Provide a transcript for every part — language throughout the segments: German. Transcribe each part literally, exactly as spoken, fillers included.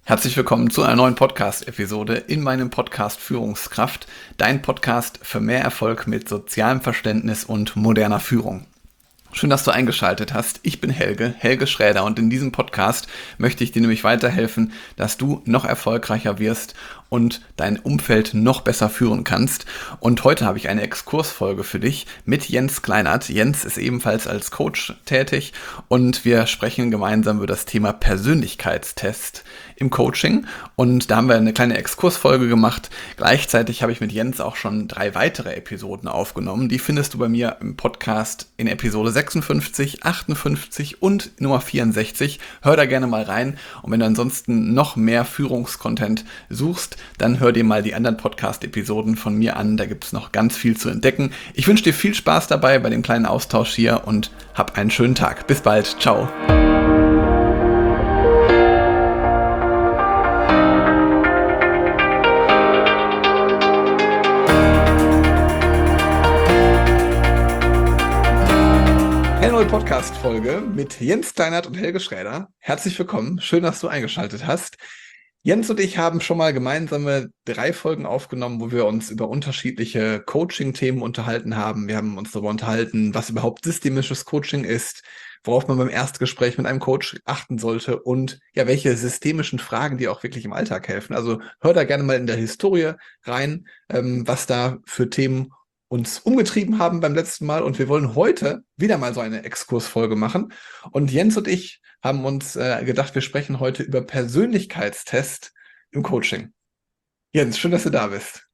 Herzlich willkommen zu einer neuen Podcast-Episode in meinem Podcast Führungskraft, dein Podcast für mehr Erfolg mit sozialem Verständnis und moderner Führung. Schön, dass du eingeschaltet hast. Ich bin Helge, Helge Schräder, und in diesem Podcast möchte ich dir nämlich weiterhelfen, dass du noch erfolgreicher wirst und dein Umfeld noch besser führen kannst. Und heute habe ich eine Exkursfolge für dich mit Jens Kleinert. Jens ist ebenfalls als Coach tätig und wir sprechen gemeinsam über das Thema Persönlichkeitstest im Coaching. Und da haben wir eine kleine Exkursfolge gemacht. Gleichzeitig habe ich mit Jens auch schon drei weitere Episoden aufgenommen. Die findest du bei mir im Podcast in Episode sechsundfünfzig, achtundfünfzig und Nummer vierundsechzig. Hör da gerne mal rein. Und wenn du ansonsten noch mehr Führungskontent suchst, dann hör dir mal die anderen Podcast-Episoden von mir an. Da gibt es noch ganz viel zu entdecken. Ich wünsche dir viel Spaß dabei bei dem kleinen Austausch hier und hab einen schönen Tag. Bis bald. Ciao. Eine neue Podcast-Folge mit Jens Kleinert und Helge Schräder. Herzlich willkommen. Schön, dass du eingeschaltet hast. Jens und ich haben schon mal gemeinsame drei Folgen aufgenommen, wo wir uns über unterschiedliche Coaching-Themen unterhalten haben. Wir haben uns darüber unterhalten, was überhaupt systemisches Coaching ist, worauf man beim Erstgespräch mit einem Coach achten sollte und ja, welche systemischen Fragen dir auch wirklich im Alltag helfen. Also hör da gerne mal in der Historie rein, ähm, was da für Themen uns umgetrieben haben beim letzten Mal. Und wir wollen heute wieder mal so eine Exkursfolge machen. Und Jens und ich haben uns äh, gedacht, wir sprechen heute über Persönlichkeitstest im Coaching. Jens, schön, dass du da bist.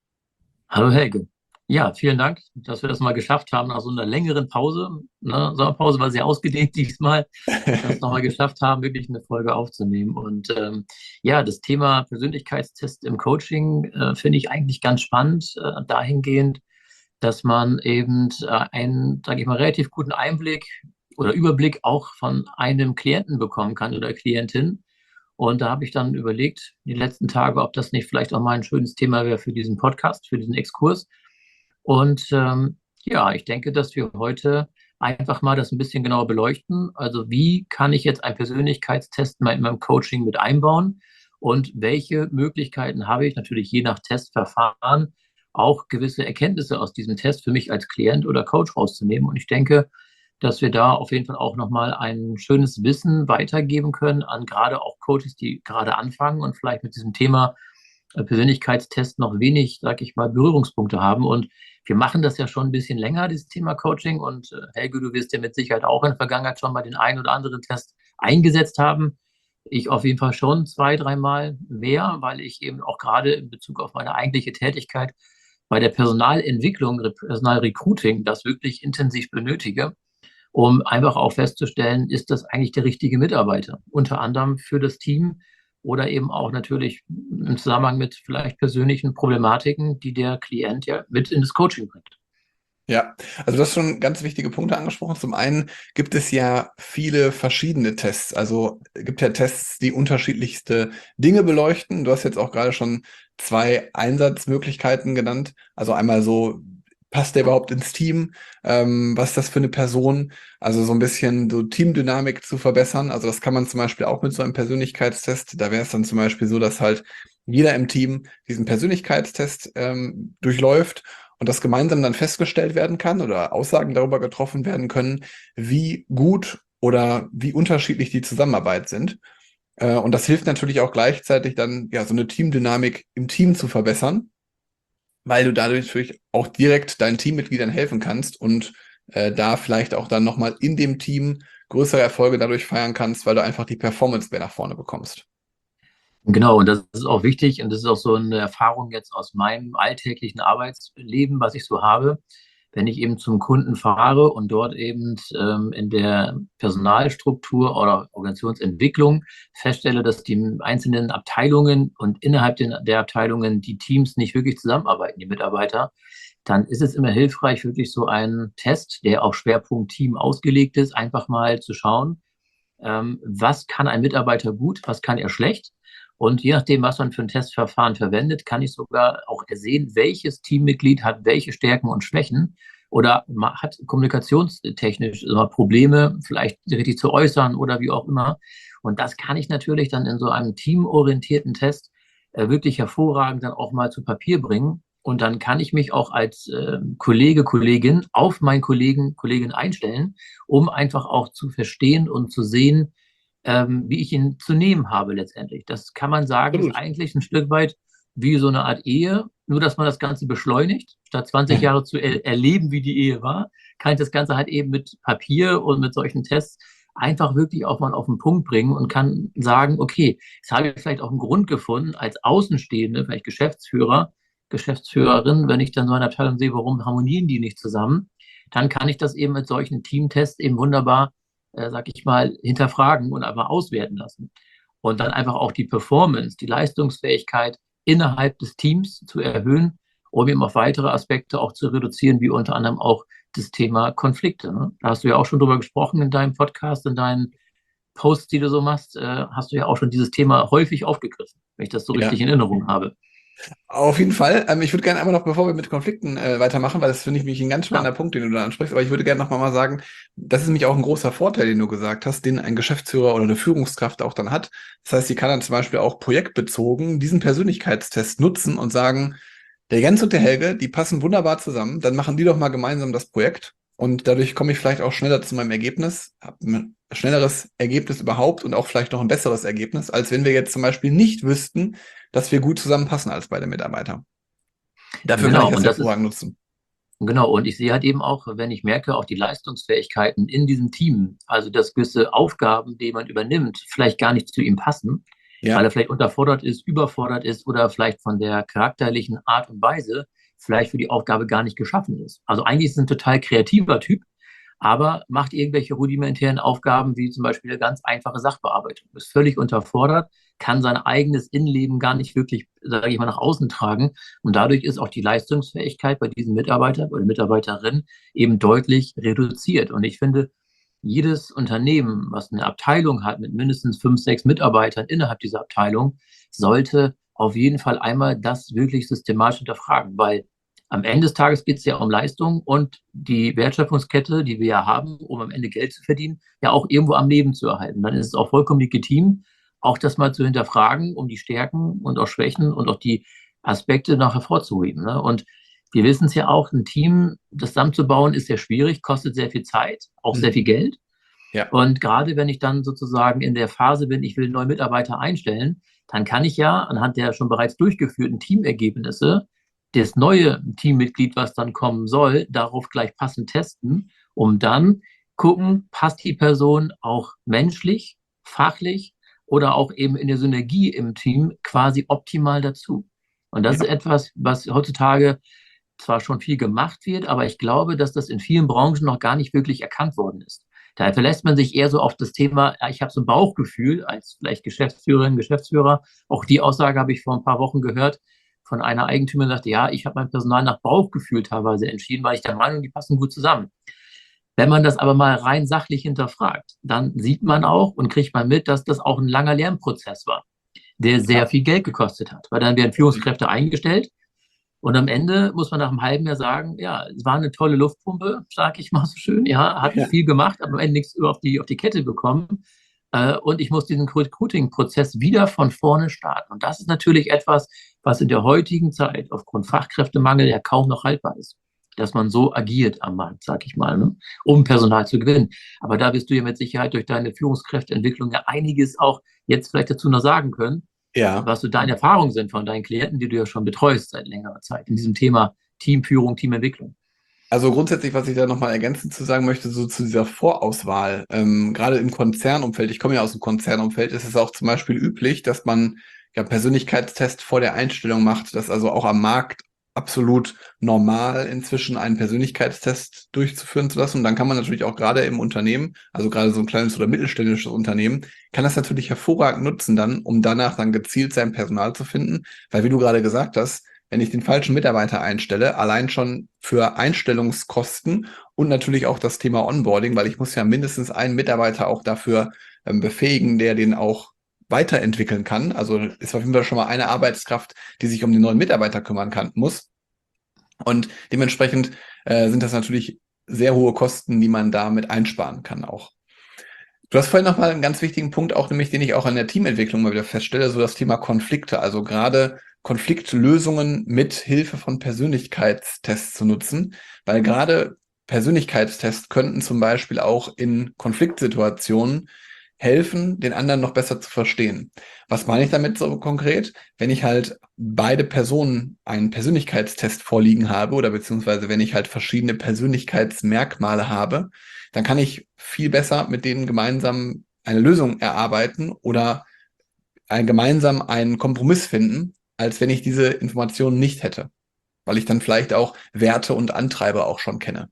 Hallo Helge. Ja, vielen Dank, dass wir das mal geschafft haben nach so einer längeren Pause. Ne? Sommerpause war sehr ausgedehnt diesmal, dass wir es nochmal geschafft haben, wirklich eine Folge aufzunehmen. Und ähm, ja, das Thema Persönlichkeitstest im Coaching äh, finde ich eigentlich ganz spannend, äh, dahingehend, dass man eben äh, einen, sage ich mal, relativ guten Einblick oder Überblick auch von einem Klienten bekommen kann oder Klientin. Und da habe ich dann überlegt, die letzten Tage, ob das nicht vielleicht auch mal ein schönes Thema wäre für diesen Podcast, für diesen Exkurs. Und ähm, ja, ich denke, dass wir heute einfach mal das ein bisschen genauer beleuchten. Also wie kann ich jetzt einen Persönlichkeitstest mal in meinem Coaching mit einbauen? Und welche Möglichkeiten habe ich natürlich je nach Testverfahren auch gewisse Erkenntnisse aus diesem Test für mich als Klient oder Coach rauszunehmen? Und ich denke, dass wir da auf jeden Fall auch nochmal ein schönes Wissen weitergeben können an gerade auch Coaches, die gerade anfangen und vielleicht mit diesem Thema äh, Persönlichkeitstest noch wenig, sag ich mal, Berührungspunkte haben. Und wir machen das ja schon ein bisschen länger, dieses Thema Coaching. Und äh, Helge, du wirst ja mit Sicherheit auch in der Vergangenheit schon mal den einen oder anderen Test eingesetzt haben. Ich auf jeden Fall schon zwei, dreimal mehr, weil ich eben auch gerade in Bezug auf meine eigentliche Tätigkeit bei der Personalentwicklung, Personalrecruiting das wirklich intensiv benötige, um einfach auch festzustellen, ist das eigentlich der richtige Mitarbeiter? Unter anderem für das Team oder eben auch natürlich im Zusammenhang mit vielleicht persönlichen Problematiken, die der Klient ja mit in das Coaching bringt. Ja, also du hast schon ganz wichtige Punkte angesprochen. Zum einen gibt es ja viele verschiedene Tests. Also es gibt ja Tests, die unterschiedlichste Dinge beleuchten. Du hast jetzt auch gerade schon zwei Einsatzmöglichkeiten genannt. Also einmal so, passt der überhaupt ins Team? Ähm, was ist das für eine Person? Also so ein bisschen so Teamdynamik zu verbessern. Also das kann man zum Beispiel auch mit so einem Persönlichkeitstest. Da wäre es dann zum Beispiel so, dass halt jeder im Team diesen Persönlichkeitstest ähm, durchläuft und das gemeinsam dann festgestellt werden kann oder Aussagen darüber getroffen werden können, wie gut oder wie unterschiedlich die Zusammenarbeit sind. Äh, und das hilft natürlich auch gleichzeitig dann, ja, so eine Teamdynamik im Team zu verbessern, weil du dadurch natürlich auch direkt deinen Teammitgliedern helfen kannst und äh, da vielleicht auch dann nochmal in dem Team größere Erfolge dadurch feiern kannst, weil du einfach die Performance mehr nach vorne bekommst. Genau, und das ist auch wichtig und das ist auch so eine Erfahrung jetzt aus meinem alltäglichen Arbeitsleben, was ich so habe. Wenn ich eben zum Kunden fahre und dort eben ähm, in der Personalstruktur oder Organisationsentwicklung feststelle, dass die einzelnen Abteilungen und innerhalb den, der Abteilungen die Teams nicht wirklich zusammenarbeiten, die Mitarbeiter, dann ist es immer hilfreich, wirklich so einen Test, der auf Schwerpunkt Team ausgelegt ist, einfach mal zu schauen, ähm, was kann ein Mitarbeiter gut, was kann er schlecht. Und je nachdem, was man für ein Testverfahren verwendet, kann ich sogar auch ersehen, welches Teammitglied hat welche Stärken und Schwächen. oder hat kommunikationstechnisch immer Probleme, vielleicht richtig zu äußern oder wie auch immer. Und das kann ich natürlich dann in so einem teamorientierten Test äh, wirklich hervorragend dann auch mal zu Papier bringen. Und dann kann ich mich auch als äh, Kollege, Kollegin auf meinen Kollegen, Kollegin einstellen, um einfach auch zu verstehen und zu sehen, ähm, wie ich ihn zu nehmen habe letztendlich. Das kann man sagen, ist Absolut. eigentlich ein Stück weit wie so eine Art Ehe, nur dass man das Ganze beschleunigt. Statt zwanzig Jahre zu er erleben, wie die Ehe war, kann ich das Ganze halt eben mit Papier und mit solchen Tests einfach wirklich auch mal auf den Punkt bringen und kann sagen, okay, jetzt habe ich vielleicht auch einen Grund gefunden, als Außenstehende, vielleicht Geschäftsführer, Geschäftsführerin, wenn ich dann so eine Abteilung sehe, warum harmonieren die nicht zusammen, dann kann ich das eben mit solchen Teamtests eben wunderbar, äh, sag ich mal, hinterfragen und einfach auswerten lassen. Und dann einfach auch die Performance, die Leistungsfähigkeit innerhalb des Teams zu erhöhen, um eben auf weitere Aspekte auch zu reduzieren, wie unter anderem auch das Thema Konflikte. Ne? Da hast du ja auch schon drüber gesprochen in deinem Podcast, in deinen Posts, die du so machst, äh, hast du ja auch schon dieses Thema häufig aufgegriffen, wenn ich das so Ja. richtig in Erinnerung habe. Auf jeden Fall. Ähm, ich würde gerne einmal noch, bevor wir mit Konflikten äh, weitermachen, weil das finde ich mich ein ganz spannender Ja, Punkt, den du da ansprichst, aber ich würde gerne noch mal mal sagen, das ist nämlich auch ein großer Vorteil, den du gesagt hast, den ein Geschäftsführer oder eine Führungskraft auch dann hat. Das heißt, sie kann dann zum Beispiel auch projektbezogen diesen Persönlichkeitstest nutzen und sagen, der Jens und der Helge, die passen wunderbar zusammen, dann machen die doch mal gemeinsam das Projekt und dadurch komme ich vielleicht auch schneller zu meinem Ergebnis, habe ein schnelleres Ergebnis überhaupt und auch vielleicht noch ein besseres Ergebnis, als wenn wir jetzt zum Beispiel nicht wüssten, dass wir gut zusammenpassen als beide Mitarbeiter. Dafür kann ich genau. das Und das ist, hervorragend nutzen. genau. Und ich sehe halt eben auch, wenn ich merke, auch die Leistungsfähigkeiten in diesem Team, also dass gewisse Aufgaben, die man übernimmt, vielleicht gar nicht zu ihm passen, weil Ja, er vielleicht unterfordert ist, überfordert ist oder vielleicht von der charakterlichen Art und Weise vielleicht für die Aufgabe gar nicht geschaffen ist. Also eigentlich ist es ein total kreativer Typ, aber macht irgendwelche rudimentären Aufgaben wie zum Beispiel eine ganz einfache Sachbearbeitung. Ist völlig unterfordert, kann sein eigenes Innenleben gar nicht wirklich, sage ich mal, nach außen tragen. Und dadurch ist auch die Leistungsfähigkeit bei diesem Mitarbeiter oder Mitarbeiterin eben deutlich reduziert. Und ich finde, jedes Unternehmen, was eine Abteilung hat mit mindestens fünf, sechs Mitarbeitern innerhalb dieser Abteilung, sollte auf jeden Fall einmal das wirklich systematisch hinterfragen, weil am Ende des Tages geht es ja um Leistung und die Wertschöpfungskette, die wir ja haben, um am Ende Geld zu verdienen, ja auch irgendwo am Leben zu erhalten. Dann ist es auch vollkommen legitim, auch das mal zu hinterfragen, um die Stärken und auch Schwächen und auch die Aspekte noch hervorzuheben. Ne? Und wir wissen es ja auch, ein Team, das zusammenzubauen, ist sehr schwierig, kostet sehr viel Zeit, auch sehr viel mhm. Geld. Ja, Und gerade wenn ich dann sozusagen in der Phase bin, ich will neue Mitarbeiter einstellen, dann kann ich ja anhand der schon bereits durchgeführten Teamergebnisse das neue Teammitglied, was dann kommen soll, darauf gleich passend testen, um dann gucken, passt die Person auch menschlich, fachlich oder auch eben in der Synergie im Team quasi optimal dazu. Und das ist ja, etwas, was heutzutage zwar schon viel gemacht wird, aber ich glaube, dass das in vielen Branchen noch gar nicht wirklich erkannt worden ist. Da verlässt man sich eher so auf das Thema, ja, ich habe so ein Bauchgefühl als vielleicht Geschäftsführerin, Geschäftsführer. Auch die Aussage habe ich vor ein paar Wochen gehört von einer Eigentümerin, die sagte, ja, ich habe mein Personal nach Bauchgefühl teilweise entschieden, weil ich der Meinung, die passen gut zusammen. Wenn man das aber mal rein sachlich hinterfragt, dann sieht man auch und kriegt man mit, dass das auch ein langer Lernprozess war, der sehr ja, viel Geld gekostet hat. Weil dann werden richtig. Führungskräfte eingestellt und am Ende muss man nach einem halben Jahr sagen, ja, es war eine tolle Luftpumpe, sage ich mal so schön. Ja, hat Ja. viel gemacht, aber am Ende nichts auf die, auf die Kette bekommen. Äh, und ich muss diesen Recruiting-Prozess wieder von vorne starten. Und das ist natürlich etwas, was in der heutigen Zeit aufgrund Fachkräftemangel ja kaum noch haltbar ist. Dass man so agiert am Markt, sag ich mal, ne? Um Personal zu gewinnen. Aber da wirst du ja mit Sicherheit durch deine Führungskräfteentwicklung ja einiges auch jetzt vielleicht dazu noch sagen können, Ja. was so deine Erfahrungen sind von deinen Klienten, die du ja schon betreust seit längerer Zeit in diesem Thema Teamführung, Teamentwicklung. Also grundsätzlich, was ich da nochmal ergänzend zu sagen möchte, so zu dieser Vorauswahl, ähm, gerade im Konzernumfeld, ich komme ja aus dem Konzernumfeld, ist es auch zum Beispiel üblich, dass man ja Persönlichkeitstest vor der Einstellung macht, dass also auch am Markt absolut normal inzwischen einen Persönlichkeitstest durchzuführen zu lassen. Und dann kann man natürlich auch gerade im Unternehmen, also gerade so ein kleines oder mittelständisches Unternehmen, kann das natürlich hervorragend nutzen dann, um danach dann gezielt sein Personal zu finden. Weil wie du gerade gesagt hast, wenn ich den falschen Mitarbeiter einstelle, allein schon für Einstellungskosten und natürlich auch das Thema Onboarding, weil ich muss ja mindestens einen Mitarbeiter auch dafür ähm, befähigen, der den auch weiterentwickeln kann. Also ist auf jeden Fall schon mal eine Arbeitskraft, die sich um den neuen Mitarbeiter kümmern kann, muss. Und dementsprechend äh, sind das natürlich sehr hohe Kosten, die man damit einsparen kann auch. Du hast vorhin nochmal einen ganz wichtigen Punkt, auch nämlich, den ich auch in der Teamentwicklung mal wieder feststelle, so das Thema Konflikte, also gerade Konfliktlösungen mit Hilfe von Persönlichkeitstests zu nutzen, weil gerade Persönlichkeitstests könnten zum Beispiel auch in Konfliktsituationen helfen, den anderen noch besser zu verstehen. Was meine ich damit so konkret? Wenn ich halt beide Personen einen Persönlichkeitstest vorliegen habe oder beziehungsweise wenn ich halt verschiedene Persönlichkeitsmerkmale habe, dann kann ich viel besser mit denen gemeinsam eine Lösung erarbeiten oder ein, gemeinsam einen Kompromiss finden, als wenn ich diese Informationen nicht hätte, weil ich dann vielleicht auch Werte und Antreiber auch schon kenne.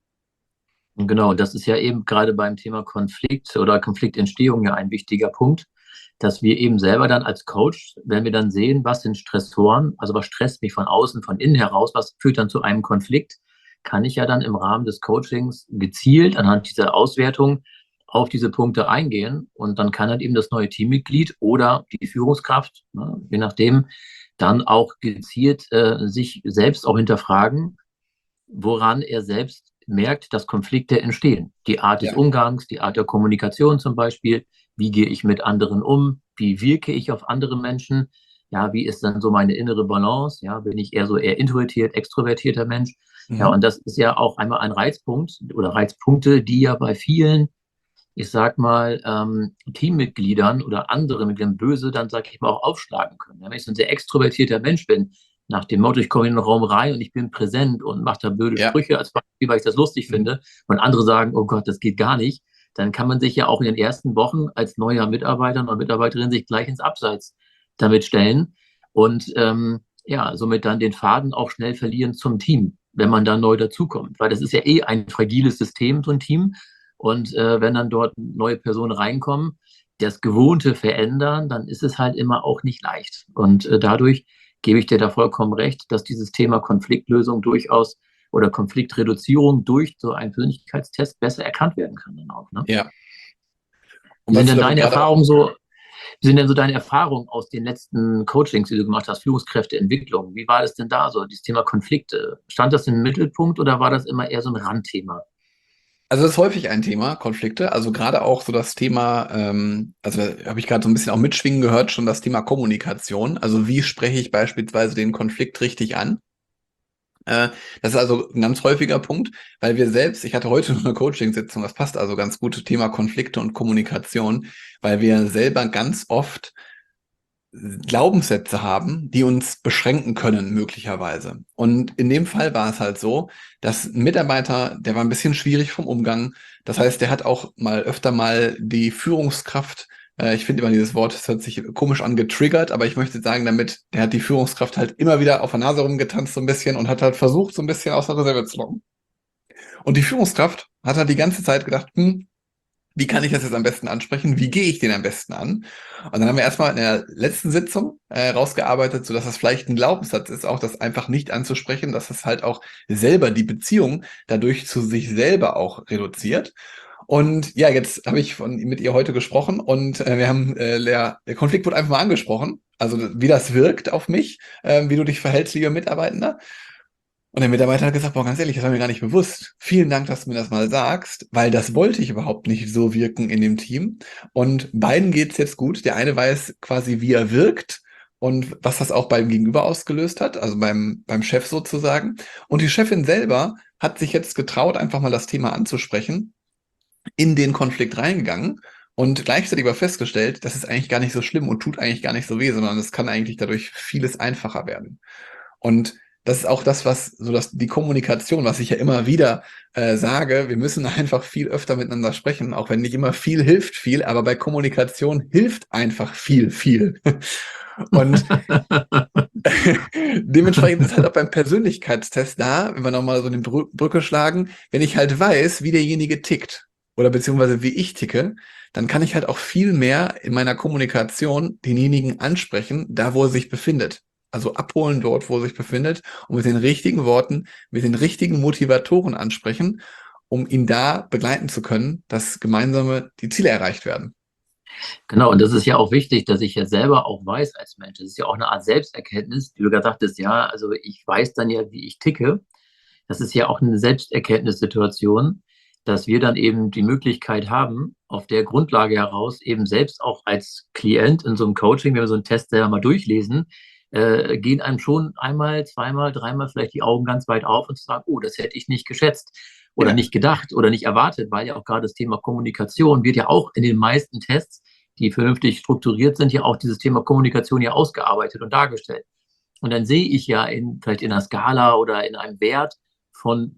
Und genau, das ist ja eben gerade beim Thema Konflikt oder Konfliktentstehung ja ein wichtiger Punkt, dass wir eben selber dann als Coach, wenn wir dann sehen, was sind Stressoren, also was stresst mich von außen, von innen heraus, was führt dann zu einem Konflikt, kann ich ja dann im Rahmen des Coachings gezielt anhand dieser Auswertung auf diese Punkte eingehen und dann kann halt eben das neue Teammitglied oder die Führungskraft, ne, je nachdem, dann auch gezielt äh, sich selbst auch hinterfragen, woran er selbst merkt, dass Konflikte entstehen. Die Art des Ja. Umgangs, die Art der Kommunikation zum Beispiel. Wie gehe ich mit anderen um? Wie wirke ich auf andere Menschen? Ja, wie ist dann so meine innere Balance? Ja, bin ich eher so eher introvertiert, extrovertierter Mensch? Ja, Mhm. und das ist ja auch einmal ein Reizpunkt oder Reizpunkte, die ja bei vielen, ich sag mal, ähm, Teammitgliedern oder anderen Mitgliedern böse, dann sag ich mal, auch aufschlagen können. Ja, wenn ich so ein sehr extrovertierter Mensch bin, nach dem Motto, ich komme in den Raum rein und ich bin präsent und mache da blöde Ja. Sprüche als Beispiel, weil ich das lustig Mhm. finde und andere sagen, oh Gott, das geht gar nicht, dann kann man sich ja auch in den ersten Wochen als neuer Mitarbeiter oder Mitarbeiterin sich gleich ins Abseits damit stellen und ähm, ja, somit dann den Faden auch schnell verlieren zum Team, wenn man da neu dazukommt. Weil das ist ja eh ein fragiles System, so ein Team. Und äh, wenn dann dort neue Personen reinkommen, das Gewohnte verändern, dann ist es halt immer auch nicht leicht. Und äh, dadurch gebe ich dir da vollkommen recht, dass dieses Thema Konfliktlösung durchaus oder Konfliktreduzierung durch so einen Persönlichkeitstest besser erkannt werden kann dann auch. Ne? Ja. Und Wie sind was du denn da deine gerade auch, Erfahrungen so, wie sind denn so deine Erfahrungen aus den letzten Coachings, die du gemacht hast, Führungskräfteentwicklung? Wie war das denn da so, dieses Thema Konflikte? Stand das im Mittelpunkt oder war das immer eher so ein Randthema? also das ist häufig ein Thema, Konflikte, also gerade auch so das Thema, ähm, also da habe ich gerade so ein bisschen auch mitschwingen gehört, schon das Thema Kommunikation, also wie spreche ich beispielsweise den Konflikt richtig an? Äh, Das ist also ein ganz häufiger Punkt, weil wir selbst, ich hatte heute noch eine Coaching-Sitzung, das passt also ganz gut, Thema Konflikte und Kommunikation, weil wir selber ganz oft Glaubenssätze haben, die uns beschränken können, möglicherweise. Und in dem Fall war es halt so, dass ein Mitarbeiter, der war ein bisschen schwierig vom Umgang. Das heißt, der hat auch mal öfter mal die Führungskraft, äh, ich finde immer dieses Wort, es hört sich komisch an, getriggert, aber ich möchte sagen damit, der hat die Führungskraft halt immer wieder auf der Nase rumgetanzt so ein bisschen und hat halt versucht, so ein bisschen aus der Reserve zu locken. Und die Führungskraft hat halt die ganze Zeit gedacht, hm, wie kann ich das jetzt am besten ansprechen? Wie gehe ich den am besten an? Und dann haben wir erstmal in der letzten Sitzung äh, rausgearbeitet, so dass das vielleicht ein Glaubenssatz ist, auch das einfach nicht anzusprechen, dass es halt auch selber die Beziehung dadurch zu sich selber auch reduziert. Und ja, jetzt habe ich von, mit ihr heute gesprochen und äh, wir haben, äh, der, der Konflikt wurde einfach mal angesprochen, also wie das wirkt auf mich, äh, wie du dich verhältst, lieber Mitarbeitender. Und der Mitarbeiter hat gesagt, boah, ganz ehrlich, das war mir gar nicht bewusst. Vielen Dank, dass du mir das mal sagst, weil das wollte ich überhaupt nicht so wirken in dem Team. Und beiden geht's jetzt gut. Der eine weiß quasi, wie er wirkt und was das auch beim Gegenüber ausgelöst hat, also beim, beim Chef sozusagen. Und die Chefin selber hat sich jetzt getraut, einfach mal das Thema anzusprechen, in den Konflikt reingegangen und gleichzeitig aber festgestellt, das ist eigentlich gar nicht so schlimm und tut eigentlich gar nicht so weh, sondern es kann eigentlich dadurch vieles einfacher werden. Und das ist auch das, was so das, die Kommunikation, was ich ja immer wieder äh, sage, wir müssen einfach viel öfter miteinander sprechen, auch wenn nicht immer viel hilft viel, aber bei Kommunikation hilft einfach viel, viel. Und dementsprechend ist halt auch beim Persönlichkeitstest da, wenn wir nochmal so eine Brü Brücke schlagen, wenn ich halt weiß, wie derjenige tickt oder beziehungsweise wie ich ticke, dann kann ich halt auch viel mehr in meiner Kommunikation denjenigen ansprechen, da wo er sich befindet. Also abholen dort, wo er sich befindet und mit den richtigen Worten, mit den richtigen Motivatoren ansprechen, um ihn da begleiten zu können, dass gemeinsame die Ziele erreicht werden. Genau, und das ist ja auch wichtig, dass ich ja selber auch weiß als Mensch. Das ist ja auch eine Art Selbsterkenntnis, wie du gerade sagtest, ja, also ich weiß dann ja, wie ich ticke. das ist ja auch eine Selbsterkenntnissituation, dass wir dann eben die Möglichkeit haben, auf der Grundlage heraus eben selbst auch als Klient in so einem Coaching, wenn wir so einen Test selber mal durchlesen, äh, gehen einem schon einmal, zweimal, dreimal vielleicht die Augen ganz weit auf und sagen, oh, das hätte ich nicht geschätzt oder Ja, nicht gedacht oder nicht erwartet, weil ja auch gerade das Thema Kommunikation wird ja auch in den meisten Tests, die vernünftig strukturiert sind, ja auch dieses Thema Kommunikation ja ausgearbeitet und dargestellt. Und dann sehe ich ja in, vielleicht in einer Skala oder in einem Wert von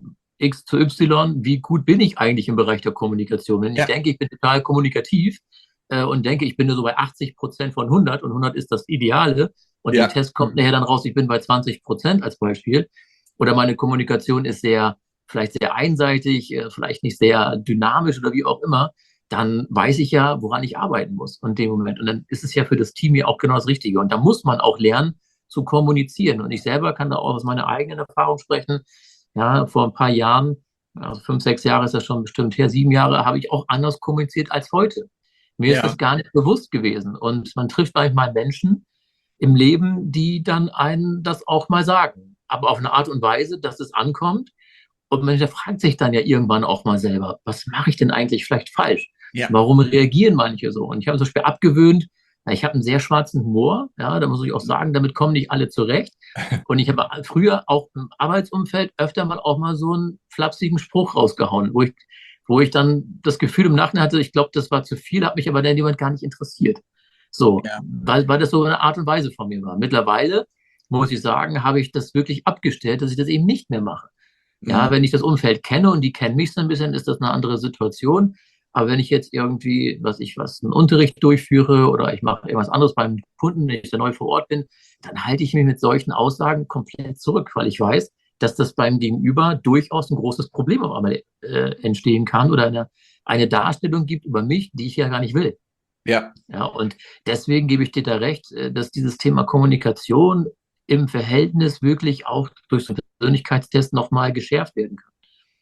X zu Y, wie gut bin ich eigentlich im Bereich der Kommunikation. Wenn ich ja, denke, ich bin total kommunikativ äh, und denke, ich bin nur so bei achtzig Prozent von hundert und hundert ist das Ideale und im ja, Test kommt nachher dann raus, ich bin bei zwanzig Prozent als Beispiel oder meine Kommunikation ist sehr, vielleicht sehr einseitig, äh, vielleicht nicht sehr dynamisch oder wie auch immer, dann weiß ich ja, woran ich arbeiten muss in dem Moment. Und dann ist es ja für das Team ja auch genau das Richtige. Und da muss man auch lernen, zu kommunizieren. Und ich selber kann da auch aus meiner eigenen Erfahrung sprechen. Ja, vor ein paar Jahren, also fünf, sechs Jahre ist das schon bestimmt her, sieben Jahre, habe ich auch anders kommuniziert als heute. Mir ist das ja, gar nicht bewusst gewesen. Und man trifft manchmal Menschen im Leben, die dann einen das auch mal sagen. Aber auf eine Art und Weise, dass es ankommt. Und man fragt sich dann ja irgendwann auch mal selber, was mache ich denn eigentlich vielleicht falsch? ja. Warum reagieren manche so? Und ich habe zum Beispiel abgewöhnt, na, ich habe einen sehr schwarzen Humor, ja, da muss ich auch sagen, damit kommen nicht alle zurecht. Und ich habe früher auch im Arbeitsumfeld öfter mal auch mal so einen flapsigen Spruch rausgehauen, wo ich, wo ich dann das Gefühl im Nachhinein hatte, ich glaube, das war zu viel, hat mich aber dann jemand gar nicht interessiert. So, Ja. weil, weil das so eine Art und Weise von mir war. Mittlerweile, muss ich sagen, habe ich das wirklich abgestellt, dass ich das eben nicht mehr mache. Ja, Mhm. wenn ich das Umfeld kenne und die kennen mich so ein bisschen, ist das eine andere Situation. Aber wenn ich jetzt irgendwie, was ich was, einen Unterricht durchführe oder ich mache irgendwas anderes beim Kunden, wenn ich da neu vor Ort bin, dann halte ich mich mit solchen Aussagen komplett zurück, weil ich weiß, dass das beim Gegenüber durchaus ein großes Problem auf einmal äh, entstehen kann oder eine, eine Darstellung gibt über mich, die ich ja gar nicht will. Ja, Ja, und deswegen gebe ich dir da recht, äh, dass dieses Thema Kommunikation im Verhältnis wirklich auch durch so einen Persönlichkeitstest nochmal geschärft werden kann.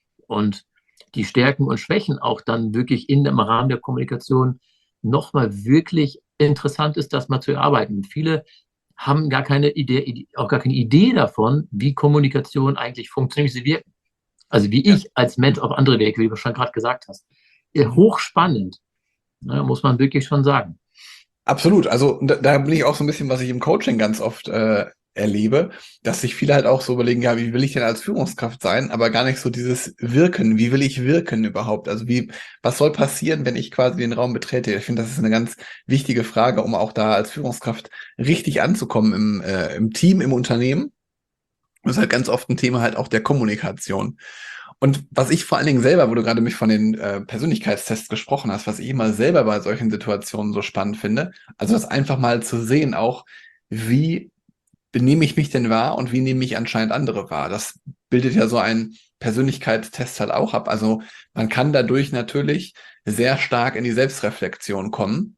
Und die Stärken und Schwächen auch dann wirklich in dem Rahmen der Kommunikation nochmal wirklich interessant ist, das mal zu erarbeiten. Viele haben gar keine Idee, auch gar keine Idee davon, wie Kommunikation eigentlich funktioniert, wie sie wirken. Also wie ja. ich als Mensch auf andere wirke, wie du schon gerade gesagt hast. Hochspannend, ne, muss man wirklich schon sagen. Absolut. Also da, da bin ich auch so ein bisschen, was ich im Coaching ganz oft äh, erlebe, dass sich viele halt auch so überlegen, ja, wie will ich denn als Führungskraft sein, aber gar nicht so dieses Wirken. Wie will ich wirken überhaupt? Also wie, was soll passieren, wenn ich quasi den Raum betrete? Ich finde, das ist eine ganz wichtige Frage, um auch da als Führungskraft richtig anzukommen im, äh, im Team, im Unternehmen. Das ist halt ganz oft ein Thema halt auch der Kommunikation. Und was ich vor allen Dingen selber, wo du gerade mich von den äh, Persönlichkeitstests gesprochen hast, was ich immer selber bei solchen Situationen so spannend finde, also das einfach mal zu sehen auch, wie benehme ich mich denn wahr und wie nehme ich anscheinend andere wahr. Das bildet ja so ein Persönlichkeitstest halt auch ab. Also man kann dadurch natürlich sehr stark in die Selbstreflexion kommen.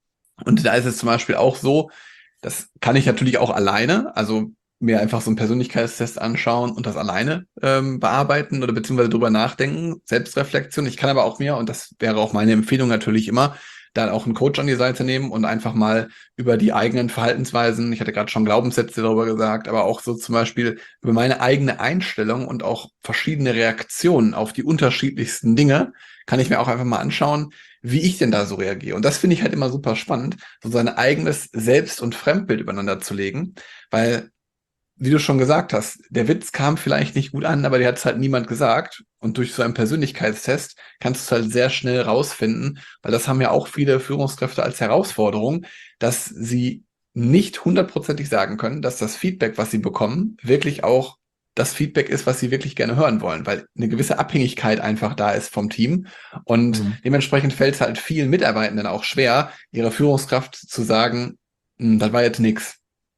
Und da ist es zum Beispiel auch so, das kann ich natürlich auch alleine, also mir einfach so einen Persönlichkeitstest anschauen und das alleine ähm, bearbeiten oder beziehungsweise drüber nachdenken, Selbstreflexion. Ich kann aber auch mir, und das wäre auch meine Empfehlung natürlich immer, dann auch einen Coach an die Seite nehmen und einfach mal über die eigenen Verhaltensweisen, ich hatte gerade schon Glaubenssätze darüber gesagt, aber auch so zum Beispiel über meine eigene Einstellung und auch verschiedene Reaktionen auf die unterschiedlichsten Dinge, kann ich mir auch einfach mal anschauen, wie ich denn da so reagiere. Und das finde ich halt immer super spannend, so sein eigenes Selbst- und Fremdbild übereinander zu legen, weil, wie du schon gesagt hast, der Witz kam vielleicht nicht gut an, aber der hat es halt niemand gesagt. Und durch so einen Persönlichkeitstest kannst du es halt sehr schnell rausfinden, weil das haben ja auch viele Führungskräfte als Herausforderung, dass sie nicht hundertprozentig sagen können, dass das Feedback, was sie bekommen, wirklich auch das Feedback ist, was sie wirklich gerne hören wollen, weil eine gewisse Abhängigkeit einfach da ist vom Team. Und Mhm. dementsprechend fällt es halt vielen Mitarbeitenden auch schwer, ihrer Führungskraft zu sagen, "Hm, das war jetzt nix."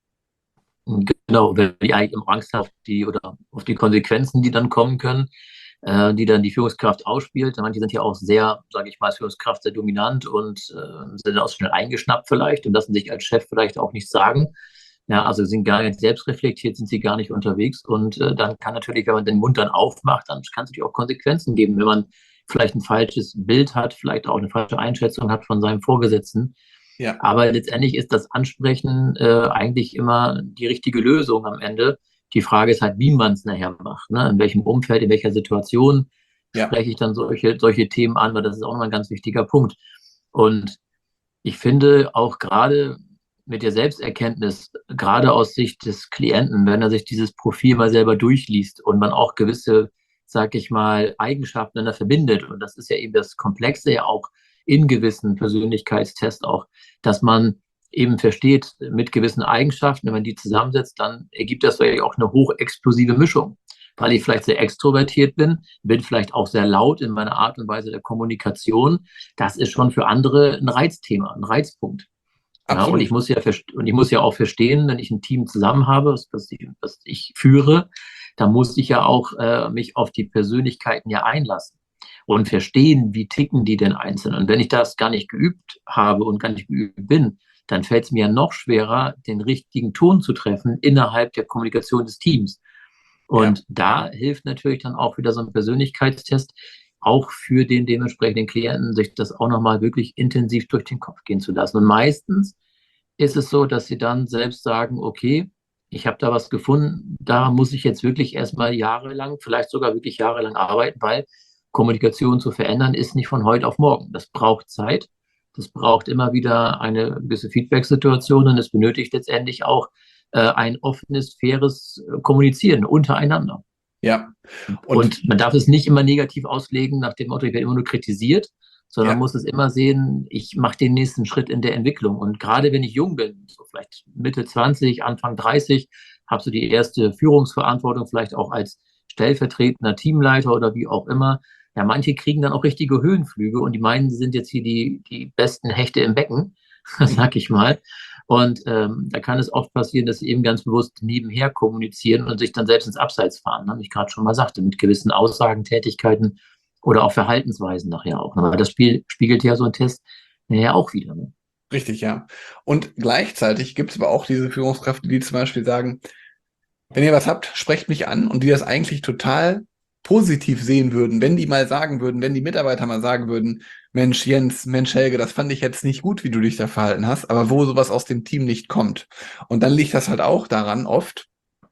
Genau, wenn die eigentlich immer Angst haben auf die oder auf die Konsequenzen, die dann kommen können, äh, die dann die Führungskraft ausspielt. Manche sind ja auch sehr, sage ich mal, als Führungskraft sehr dominant und äh, sind auch schnell eingeschnappt vielleicht und lassen sich als Chef vielleicht auch nicht sagen. Ja, also sind gar nicht selbstreflektiert, sind sie gar nicht unterwegs. Und äh, dann kann natürlich, wenn man den Mund dann aufmacht, dann kann es natürlich auch Konsequenzen geben, wenn man vielleicht ein falsches Bild hat, vielleicht auch eine falsche Einschätzung hat von seinem Vorgesetzten. Ja, Aber letztendlich ist das Ansprechen äh, eigentlich immer die richtige Lösung am Ende, Die Frage ist halt, wie man es nachher macht, ne? In welchem Umfeld, in welcher Situation Ja, spreche ich dann solche, solche Themen an, weil das ist auch nochmal ein ganz wichtiger Punkt. Und ich finde auch gerade mit der Selbsterkenntnis, gerade aus Sicht des Klienten, wenn er sich dieses Profil mal selber durchliest und man auch gewisse, sag ich mal, Eigenschaften dann verbindet, und das ist ja eben das Komplexe ja auch in gewissen Persönlichkeitstests auch, dass man eben versteht, mit gewissen Eigenschaften, wenn man die zusammensetzt, dann ergibt das ja auch eine hochexplosive Mischung. Weil ich vielleicht sehr extrovertiert bin, bin vielleicht auch sehr laut in meiner Art und Weise der Kommunikation. Das ist schon für andere ein Reizthema, ein Reizpunkt. Ja, und ich absolut. muss ja, und ich muss ja auch verstehen, wenn ich ein Team zusammen habe, das ich, das ich führe, da muss ich ja auch äh, mich auf die Persönlichkeiten ja einlassen und verstehen, wie ticken die denn einzeln. Und wenn ich das gar nicht geübt habe und gar nicht geübt bin, dann fällt es mir ja noch schwerer, den richtigen Ton zu treffen innerhalb der Kommunikation des Teams. Ja, Und da hilft natürlich dann auch wieder so ein Persönlichkeitstest, auch für den dementsprechenden Klienten, sich das auch nochmal wirklich intensiv durch den Kopf gehen zu lassen. Und meistens ist es so, dass sie dann selbst sagen, okay, ich habe da was gefunden, da muss ich jetzt wirklich erstmal jahrelang, vielleicht sogar wirklich jahrelang arbeiten, weil Kommunikation zu verändern ist nicht von heute auf morgen. Das braucht Zeit, das braucht immer wieder eine gewisse Feedback-Situation, und es benötigt letztendlich auch äh, ein offenes, faires äh, Kommunizieren untereinander. ja. Und Und man darf es nicht immer negativ auslegen, nach dem Motto, ich werde immer nur kritisiert, sondern ja, muss es immer sehen, ich mache den nächsten Schritt in der Entwicklung. Und gerade wenn ich jung bin, so vielleicht Mitte zwanzig, Anfang dreißig, habe so die erste Führungsverantwortung, vielleicht auch als stellvertretender Teamleiter oder wie auch immer. Ja, manche kriegen dann auch richtige Höhenflüge und die meinen, sie sind jetzt hier die, die besten Hechte im Becken, sag ich mal. Und ähm, da kann es oft passieren, dass sie eben ganz bewusst nebenher kommunizieren und sich dann selbst ins Abseits fahren, ne? Wie ich gerade schon mal sagte, mit gewissen Aussagen, Tätigkeiten oder auch Verhaltensweisen nachher auch. Ne? Weil das Spiel spiegelt ja so ein Test nachher auch wieder. Ne? richtig, ja. Und gleichzeitig gibt es aber auch diese Führungskräfte, die zum Beispiel sagen, wenn ihr was habt, sprecht mich an, und die das eigentlich total positiv sehen würden, wenn die mal sagen würden, wenn die Mitarbeiter mal sagen würden, Mensch Jens, Mensch Helge, das fand ich jetzt nicht gut, wie du dich da verhalten hast, aber wo sowas aus dem Team nicht kommt. Und dann liegt das halt auch daran oft,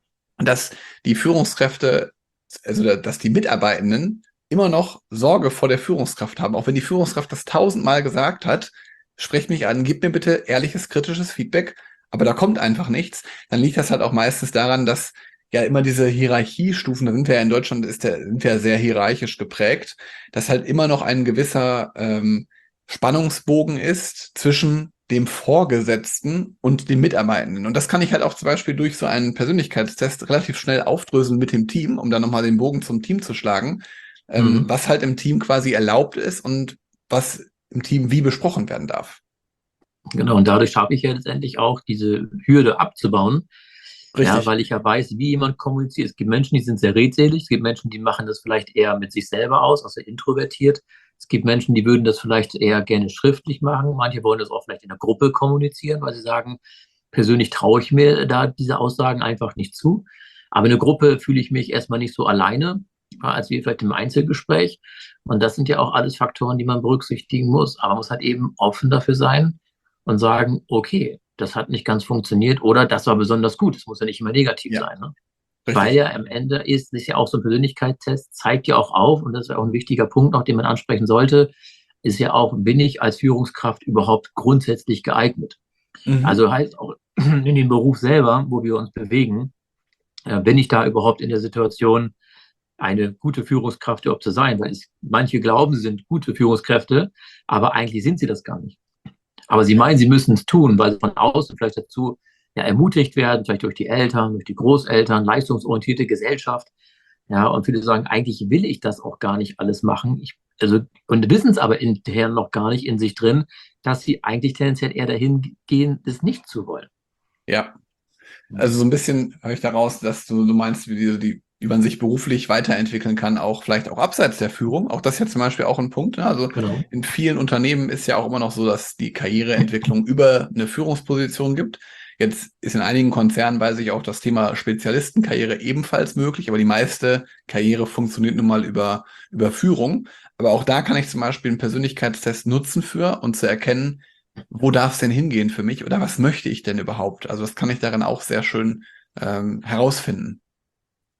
dass die Führungskräfte, also da- dass die Mitarbeitenden immer noch Sorge vor der Führungskraft haben. Auch wenn die Führungskraft das tausendmal gesagt hat, sprech mich an, gib mir bitte ehrliches, kritisches Feedback, aber da kommt einfach nichts. Dann liegt das halt auch meistens daran, dass ja immer diese Hierarchiestufen, da sind wir ja in Deutschland, ist der, sind wir ja sehr hierarchisch geprägt, dass halt immer noch ein gewisser ähm, Spannungsbogen ist zwischen dem Vorgesetzten und den Mitarbeitenden. Und das kann ich halt auch zum Beispiel durch so einen Persönlichkeitstest relativ schnell aufdröseln mit dem Team, um dann nochmal den Bogen zum Team zu schlagen, ähm, Mhm. was halt im Team quasi erlaubt ist und was im Team wie besprochen werden darf. Genau, und dadurch schaffe ich ja letztendlich auch, diese Hürde abzubauen. Ja, Richtig. weil ich ja weiß, wie jemand kommuniziert. Es gibt Menschen, die sind sehr redselig. Es gibt Menschen, die machen das vielleicht eher mit sich selber aus, also introvertiert. Es gibt Menschen, die würden das vielleicht eher gerne schriftlich machen. Manche wollen das auch vielleicht in der Gruppe kommunizieren, weil sie sagen, persönlich traue ich mir da diese Aussagen einfach nicht zu. Aber in der Gruppe fühle ich mich erstmal nicht so alleine, ja, als wie vielleicht im Einzelgespräch. Und das sind ja auch alles Faktoren, die man berücksichtigen muss. Aber man muss halt eben offen dafür sein und sagen, okay, das hat nicht ganz funktioniert oder das war besonders gut. Es muss ja nicht immer negativ Ja, sein. Ne? Weil richtig. ja am Ende ist, ist ja auch so ein Persönlichkeitstest, zeigt ja auch auf, und das ist ja auch ein wichtiger Punkt noch, den man ansprechen sollte, ist ja auch, bin ich als Führungskraft überhaupt grundsätzlich geeignet? Mhm. Also heißt auch in dem Beruf selber, wo wir uns bewegen, äh, bin ich da überhaupt in der Situation, eine gute Führungskraft überhaupt zu sein? Weil es, manche glauben, sie sind gute Führungskräfte, aber eigentlich sind sie das gar nicht. Aber sie Ja, meinen, sie müssen es tun, weil sie von außen vielleicht dazu ja, ermutigt werden, vielleicht durch die Eltern, durch die Großeltern, leistungsorientierte Gesellschaft. Ja, und viele sagen, eigentlich will ich das auch gar nicht alles machen. Ich, also, und wissen es aber hinterher noch gar nicht in sich drin, dass sie eigentlich tendenziell eher dahin gehen, es nicht zu wollen. ja. Also so ein bisschen höre ich daraus, dass du, du meinst, wie, die, die, wie man sich beruflich weiterentwickeln kann, auch vielleicht auch abseits der Führung. Auch das ist ja zum Beispiel auch ein Punkt. Ne? Also Genau. in vielen Unternehmen ist ja auch immer noch so, dass die Karriereentwicklung über eine Führungsposition gibt. Jetzt ist in einigen Konzernen, weiß ich, auch das Thema Spezialistenkarriere ebenfalls möglich, aber die meiste Karriere funktioniert nun mal über, über Führung. Aber auch da kann ich zum Beispiel einen Persönlichkeitstest nutzen für und zu erkennen, wo darf es denn hingehen für mich oder was möchte ich denn überhaupt? Also das kann ich darin auch sehr schön ähm, herausfinden.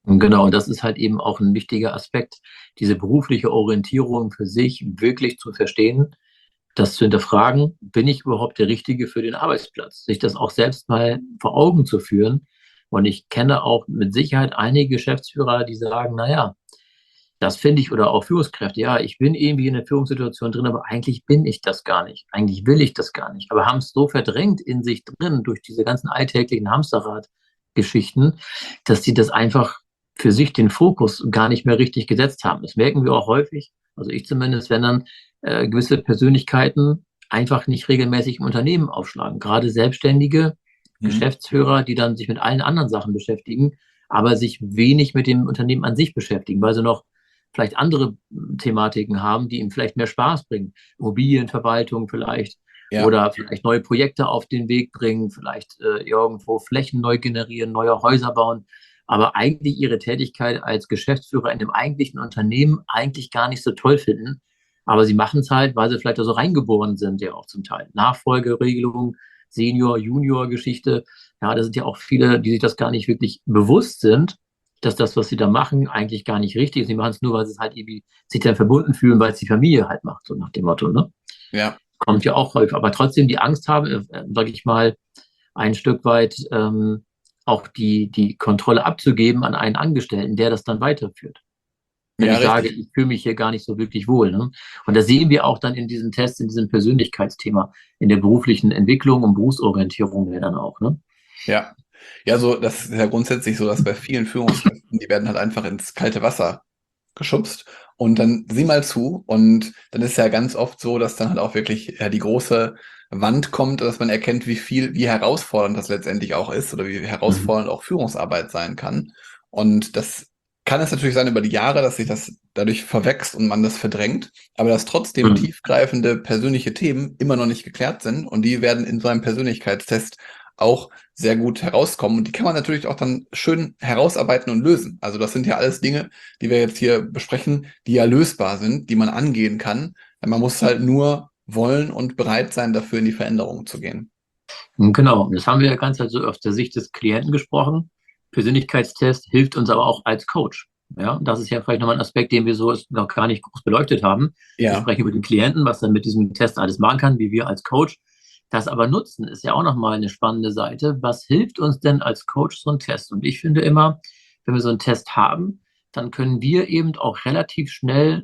Genau, und das ist halt eben auch ein wichtiger Aspekt, diese berufliche Orientierung für sich wirklich zu verstehen, das zu hinterfragen, bin ich überhaupt der Richtige für den Arbeitsplatz? Sich das auch selbst mal vor Augen zu führen. Und ich kenne auch mit Sicherheit einige Geschäftsführer, die sagen, naja, das finde ich, oder auch Führungskräfte, ja, ich bin irgendwie in der Führungssituation drin, aber eigentlich bin ich das gar nicht. Eigentlich will ich das gar nicht. Aber haben es so verdrängt in sich drin durch diese ganzen alltäglichen Hamsterrad-Geschichten, dass sie das einfach für sich den Fokus gar nicht mehr richtig gesetzt haben. Das merken wir auch häufig, also ich zumindest, wenn dann äh, gewisse Persönlichkeiten einfach nicht regelmäßig im Unternehmen aufschlagen. Gerade Selbstständige, Mhm. Geschäftsführer, die dann sich mit allen anderen Sachen beschäftigen, aber sich wenig mit dem Unternehmen an sich beschäftigen, weil sie noch vielleicht andere Thematiken haben, die ihm vielleicht mehr Spaß bringen. Immobilienverwaltung vielleicht Ja, oder vielleicht neue Projekte auf den Weg bringen, vielleicht äh, irgendwo Flächen neu generieren, neue Häuser bauen, aber eigentlich ihre Tätigkeit als Geschäftsführer in dem eigentlichen Unternehmen eigentlich gar nicht so toll finden. Aber sie machen es halt, weil sie vielleicht da so reingeboren sind, ja auch zum Teil. Nachfolgeregelung, Senior, Junior-Geschichte. Ja, da sind ja auch viele, die sich das gar nicht wirklich bewusst sind, dass das, was sie da machen, eigentlich gar nicht richtig ist. Sie machen es nur, weil sie es halt irgendwie sich dann verbunden fühlen, weil es die Familie halt macht, so nach dem Motto, ne? ja. Kommt ja auch häufig, aber trotzdem die Angst haben, äh, sage ich mal, ein Stück weit ähm, auch die, die Kontrolle abzugeben an einen Angestellten, der das dann weiterführt. Wenn Ja, ich sage, richtig. ich fühle mich hier gar nicht so wirklich wohl. Ne? Und das sehen wir auch dann in diesen Tests, in diesem Persönlichkeitsthema, in der beruflichen Entwicklung und Berufsorientierung ja dann auch. Ne? Ja. Ja, so, das ist ja grundsätzlich so, dass bei vielen Führungskräften, die werden halt einfach ins kalte Wasser geschubst und dann sieh mal zu. Und dann ist ja ganz oft so, dass dann halt auch wirklich ja, die große Wand kommt, dass man erkennt, wie viel, wie herausfordernd das letztendlich auch ist oder wie Mhm. herausfordernd auch Führungsarbeit sein kann. Und das kann es natürlich sein über die Jahre, dass sich das dadurch verwächst und man das verdrängt, aber dass trotzdem Mhm. tiefgreifende persönliche Themen immer noch nicht geklärt sind und die werden in so einem Persönlichkeitstest auch sehr gut herauskommen. Und die kann man natürlich auch dann schön herausarbeiten und lösen. Also das sind ja alles Dinge, die wir jetzt hier besprechen, die ja lösbar sind, die man angehen kann. Man muss halt nur wollen und bereit sein, dafür in die Veränderung zu gehen. Genau, das haben wir ja ganz also aus der Sicht des Klienten gesprochen. Persönlichkeitstest hilft uns aber auch als Coach. Ja, das ist ja vielleicht nochmal ein Aspekt, den wir so noch gar nicht groß beleuchtet haben. Wir Ja, sprechen über den Klienten, was er mit diesem Test alles machen kann, wie wir als Coach. Das aber nutzen ist ja auch nochmal eine spannende Seite. Was hilft uns denn als Coach so ein Test? Und ich finde immer, wenn wir so einen Test haben, dann können wir eben auch relativ schnell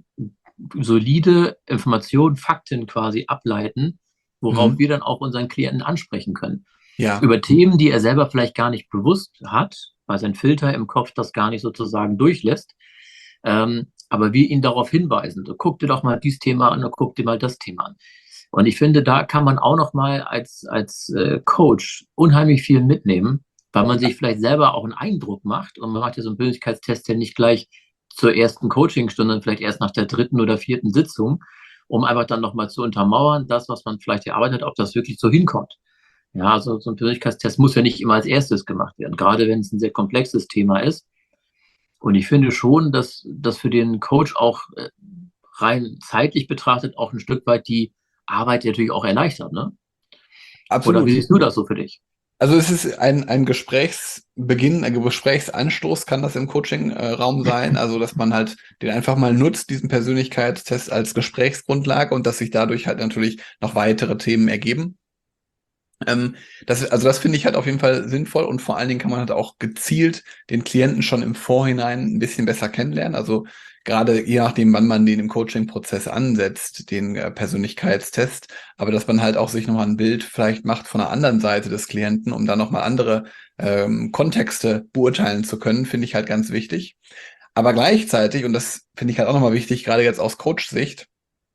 solide Informationen, Fakten quasi ableiten, worauf mhm. wir dann auch unseren Klienten ansprechen können. Ja, Über Themen, die er selber vielleicht gar nicht bewusst hat, weil sein Filter im Kopf das gar nicht sozusagen durchlässt. Ähm, aber wir ihn darauf hinweisen. So, guck dir doch mal dieses Thema an, oder guck dir mal das Thema an. Und ich finde, da kann man auch noch mal als, als äh, Coach unheimlich viel mitnehmen, weil man sich vielleicht selber auch einen Eindruck macht. Und man macht ja so einen Persönlichkeitstest ja nicht gleich zur ersten Coachingstunde, sondern vielleicht erst nach der dritten oder vierten Sitzung, um einfach dann nochmal zu untermauern, das, was man vielleicht erarbeitet hat, ob das wirklich so hinkommt. Ja, also so ein Persönlichkeitstest muss ja nicht immer als erstes gemacht werden, gerade wenn es ein sehr komplexes Thema ist. Und ich finde schon, dass das für den Coach auch äh, rein zeitlich betrachtet auch ein Stück weit die Arbeit natürlich auch erleichtert, ne? Oder wie absolut. siehst du das so für dich? Also es ist ein, ein Gesprächsbeginn, ein Gesprächsanstoß kann das im Coaching-Raum sein. Also dass man halt den einfach mal nutzt, diesen Persönlichkeitstest als Gesprächsgrundlage und dass sich dadurch halt natürlich noch weitere Themen ergeben. Ähm, das, also das finde ich halt auf jeden Fall sinnvoll und vor allen Dingen kann man halt auch gezielt den Klienten schon im Vorhinein ein bisschen besser kennenlernen. Also gerade je nachdem, wann man den im Coaching-Prozess ansetzt, den äh, Persönlichkeitstest, aber dass man halt auch sich nochmal ein Bild vielleicht macht von der anderen Seite des Klienten, um dann nochmal andere ähm, Kontexte beurteilen zu können, finde ich halt ganz wichtig. Aber gleichzeitig, und das finde ich halt auch nochmal wichtig, gerade jetzt aus Coach-Sicht,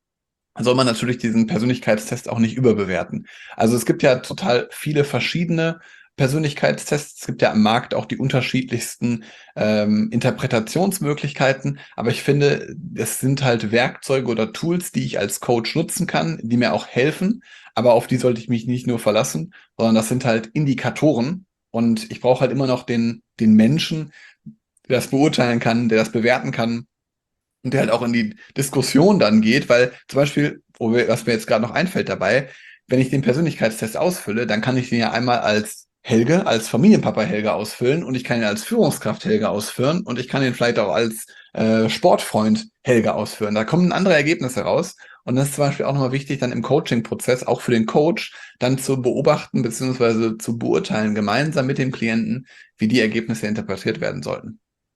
soll man natürlich diesen Persönlichkeitstest auch nicht überbewerten. Also es gibt ja total viele verschiedene Persönlichkeitstests. Es gibt ja am Markt auch die unterschiedlichsten ähm, Interpretationsmöglichkeiten. Aber ich finde, es sind halt Werkzeuge oder Tools, die ich als Coach nutzen kann, die mir auch helfen. Aber auf die sollte ich mich nicht nur verlassen, sondern das sind halt Indikatoren. Und ich brauche halt immer noch den, den Menschen, der das beurteilen kann, der das bewerten kann und der halt auch in die Diskussion dann geht, weil zum Beispiel, wo wir, was mir jetzt gerade noch einfällt dabei, wenn ich den Persönlichkeitstest ausfülle, dann kann ich den ja einmal als Helge als Familienpapa Helge ausfüllen und ich kann ihn als Führungskraft Helge ausführen und ich kann ihn vielleicht auch als äh, Sportfreund Helge ausführen. Da kommen andere Ergebnisse raus. Und das ist zum Beispiel auch nochmal wichtig, dann im Coaching-Prozess, auch für den Coach, dann zu beobachten bzw. zu beurteilen, gemeinsam mit dem Klienten, wie die Ergebnisse interpretiert werden sollten.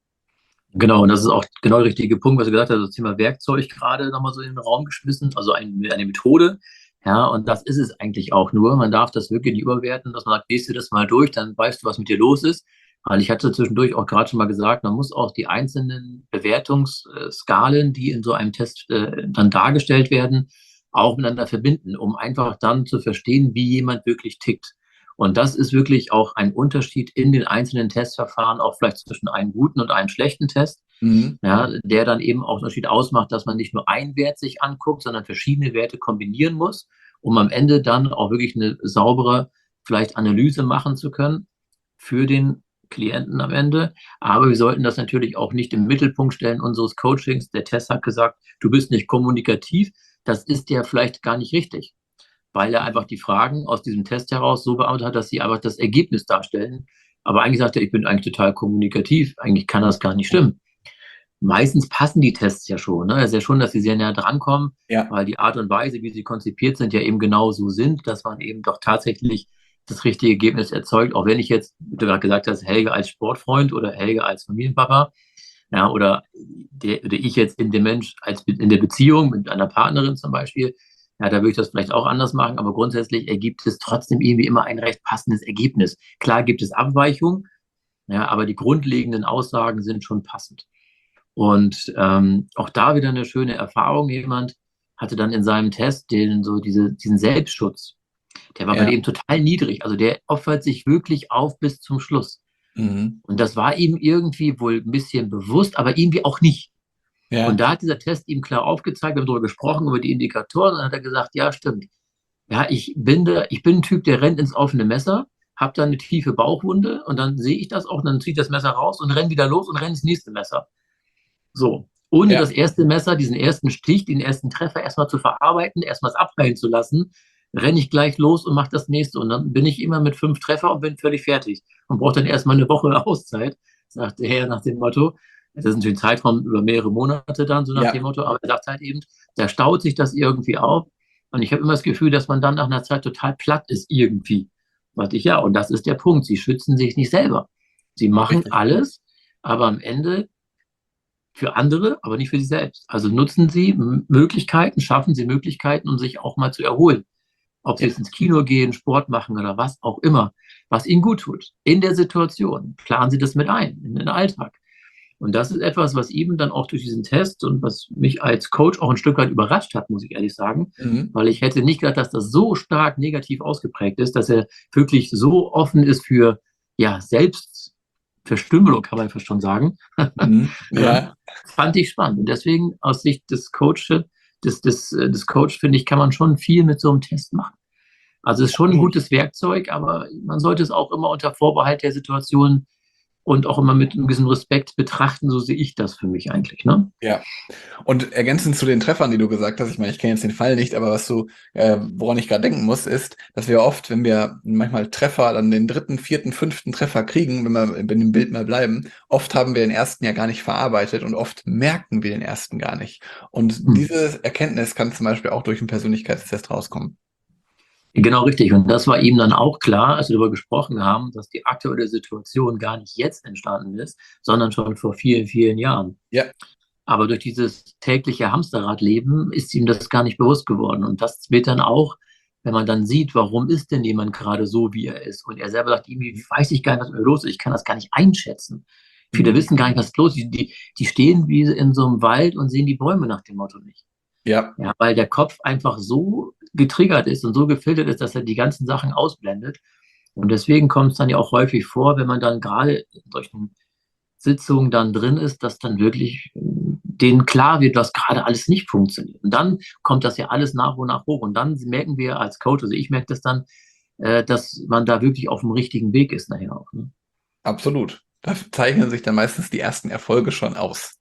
Genau, und das ist auch genau der richtige Punkt, was du gesagt hast, das Thema Werkzeug gerade nochmal so in den Raum geschmissen, also ein, eine Methode. Ja, und das ist es eigentlich auch nur. Man darf das wirklich nicht überwerten, dass man sagt, gehst du das mal durch, dann weißt du, was mit dir los ist. Weil ich hatte zwischendurch auch gerade schon mal gesagt, man muss auch die einzelnen Bewertungsskalen, die in so einem Test äh, dann dargestellt werden, auch miteinander verbinden, um einfach dann zu verstehen, wie jemand wirklich tickt. Und das ist wirklich auch ein Unterschied in den einzelnen Testverfahren, auch vielleicht zwischen einem guten und einem schlechten Test, Mhm. ja, der dann eben auch den Unterschied ausmacht, dass man nicht nur einen Wert sich anguckt, sondern verschiedene Werte kombinieren muss, um am Ende dann auch wirklich eine saubere, vielleicht Analyse machen zu können für den Klienten am Ende. Aber wir sollten das natürlich auch nicht im Mittelpunkt stellen unseres Coachings. Der Test hat gesagt, du bist nicht kommunikativ. Das ist ja vielleicht gar nicht richtig, weil er einfach die Fragen aus diesem Test heraus so beantwortet hat, dass sie einfach das Ergebnis darstellen. Aber eigentlich sagt er, ich bin eigentlich total kommunikativ. Eigentlich kann das gar nicht stimmen. Meistens passen die Tests ja schon. Ne? Es ist ja schon, dass sie sehr näher drankommen, Ja. weil die Art und Weise, wie sie konzipiert sind, ja eben genau so sind, dass man eben doch tatsächlich das richtige Ergebnis erzeugt. Auch wenn ich jetzt, wie du gerade gesagt hast, Helge als Sportfreund oder Helge als Familienpapa, ja, oder, der, oder ich jetzt in dem Mensch als in der Beziehung mit einer Partnerin zum Beispiel, ja, da würde ich das vielleicht auch anders machen, aber grundsätzlich ergibt es trotzdem irgendwie immer ein recht passendes Ergebnis. Klar gibt es Abweichungen, ja, aber die grundlegenden Aussagen sind schon passend. Und ähm, auch da wieder eine schöne Erfahrung. Jemand hatte dann in seinem Test den, so diese, diesen Selbstschutz. Der war bei Ja. dem total niedrig. Also der opfert sich wirklich auf bis zum Schluss. Mhm. Und das war ihm irgendwie wohl ein bisschen bewusst, aber irgendwie auch nicht. Und Ja. da hat dieser Test ihm klar aufgezeigt, wir haben darüber gesprochen, über die Indikatoren, und dann hat er gesagt, ja, stimmt. Ja, ich bin, der, ich bin ein Typ, der rennt ins offene Messer, habe dann eine tiefe Bauchwunde und dann sehe ich das auch, und dann ziehe ich das Messer raus und renne wieder los und renne ins nächste Messer. So, ohne Ja. das erste Messer, diesen ersten Stich, den ersten Treffer erstmal zu verarbeiten, erstmal es abheilen zu lassen, renne ich gleich los und mache das nächste. Und dann bin ich immer mit fünf Treffer und bin völlig fertig. Und brauche dann erstmal eine Woche Auszeit, sagt der Herr nach dem Motto. Das ist natürlich ein Zeitraum über mehrere Monate dann, so nach dem Ja. Motto. Aber er sagt halt eben, da staut sich das irgendwie auf. Und ich habe immer das Gefühl, dass man dann nach einer Zeit total platt ist irgendwie. Sagte ich, ja, und das ist der Punkt. Sie schützen sich nicht selber. Sie machen Richtig. alles, aber am Ende für andere, aber nicht für sich selbst. Also nutzen Sie M- Möglichkeiten, schaffen Sie Möglichkeiten, um sich auch mal zu erholen. Ob Sie Ja. jetzt ins Kino gehen, Sport machen oder was auch immer, was Ihnen gut tut. In der Situation planen Sie das mit ein, in den Alltag. Und das ist etwas, was eben dann auch durch diesen Test und was mich als Coach auch ein Stück weit überrascht hat, muss ich ehrlich sagen, Mhm. weil ich hätte nicht gedacht, dass das so stark negativ ausgeprägt ist, dass er wirklich so offen ist für, ja, Selbstverstümmelung, kann man fast schon sagen. Mhm. Ja, Ja. fand ich spannend. Und deswegen aus Sicht des Coach, des, des, äh, des Coach, finde ich, kann man schon viel mit so einem Test machen. Also es ist schon ein Absolut. gutes Werkzeug, aber man sollte es auch immer unter Vorbehalt der Situation und auch immer mit einem gewissen Respekt betrachten. So sehe ich das für mich eigentlich, ne? Ja. Und ergänzend zu den Treffern, die du gesagt hast, ich meine, ich kenne jetzt den Fall nicht, aber was du, äh, woran ich gerade denken muss, ist, dass wir oft, wenn wir manchmal Treffer, dann den dritten, vierten, fünften Treffer kriegen, wenn wir in dem Bild mal bleiben, oft haben wir den ersten ja gar nicht verarbeitet und oft merken wir den ersten gar nicht. Und Hm. diese Erkenntnis kann zum Beispiel auch durch einen Persönlichkeitstest rauskommen. Genau richtig. Und das war ihm dann auch klar, als wir darüber gesprochen haben, dass die aktuelle Situation gar nicht jetzt entstanden ist, sondern schon vor vielen, vielen Jahren. Ja. Aber durch dieses tägliche Hamsterradleben ist ihm das gar nicht bewusst geworden. Und das wird dann auch, wenn man dann sieht, warum ist denn jemand gerade so, wie er ist. Und er selber sagt, irgendwie weiß ich gar nicht, was mit mir los ist. Ich kann das gar nicht einschätzen. Viele Mhm. wissen gar nicht, was ist los ist. Die, die, die stehen wie in so einem Wald und sehen die Bäume nach dem Motto nicht. Ja. Ja, weil der Kopf einfach so getriggert ist und so gefiltert ist, dass er die ganzen Sachen ausblendet. Und deswegen kommt es dann ja auch häufig vor, wenn man dann gerade in solchen Sitzung dann drin ist, dass dann wirklich äh, denen klar wird, was gerade alles nicht funktioniert. Und dann kommt das ja alles nach und nach hoch. Und dann merken wir als Coach, also ich merke das dann, äh, dass man da wirklich auf dem richtigen Weg ist nachher auch. Ne? Absolut. Da zeichnen sich dann meistens die ersten Erfolge schon aus.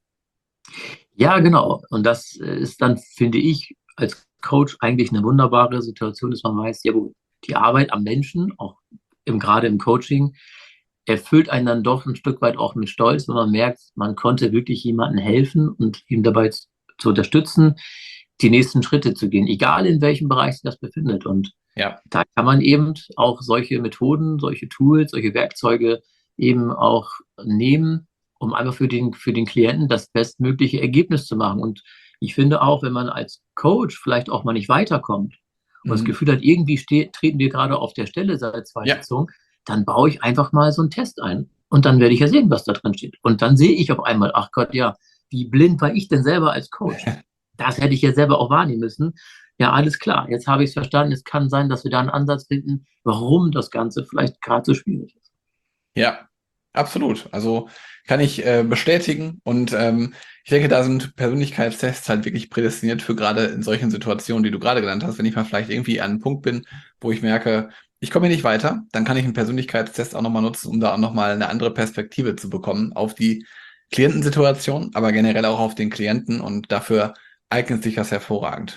Ja, genau. Und das äh, ist dann, finde ich, als Coach eigentlich eine wunderbare Situation, dass man weiß, ja gut, die Arbeit am Menschen, auch im, gerade im Coaching, erfüllt einen dann doch ein Stück weit auch mit Stolz, wenn man merkt, man konnte wirklich jemandem helfen und ihm dabei zu, zu unterstützen, die nächsten Schritte zu gehen, egal in welchem Bereich sich das befindet. Und Ja. da kann man eben auch solche Methoden, solche Tools, solche Werkzeuge eben auch nehmen, um einfach für den, für den Klienten das bestmögliche Ergebnis zu machen. Und ich finde auch, wenn man als Coach vielleicht auch mal nicht weiterkommt und das Mhm. Gefühl hat, irgendwie steht, treten wir gerade auf der Stelle seit zwei Ja. Sitzungen, dann baue ich einfach mal so einen Test ein. Und dann werde ich ja sehen, was da drin steht. Und dann sehe ich auf einmal, ach Gott, ja, wie blind war ich denn selber als Coach? Das hätte ich ja selber auch wahrnehmen müssen. Ja, alles klar, jetzt habe ich es verstanden. Es kann sein, dass wir da einen Ansatz finden, warum das Ganze vielleicht gerade so schwierig ist. Ja, absolut. Also kann ich äh, bestätigen. Und ähm, ich denke, da sind Persönlichkeitstests halt wirklich prädestiniert für gerade in solchen Situationen, die du gerade genannt hast. Wenn ich mal vielleicht irgendwie an einem Punkt bin, wo ich merke, ich komme hier nicht weiter, dann kann ich einen Persönlichkeitstest auch nochmal nutzen, um da auch nochmal eine andere Perspektive zu bekommen auf die Klientensituation, aber generell auch auf den Klienten. Und dafür eignet sich das hervorragend.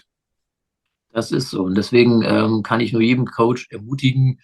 Das ist so. Und deswegen ähm, kann ich nur jedem Coach ermutigen,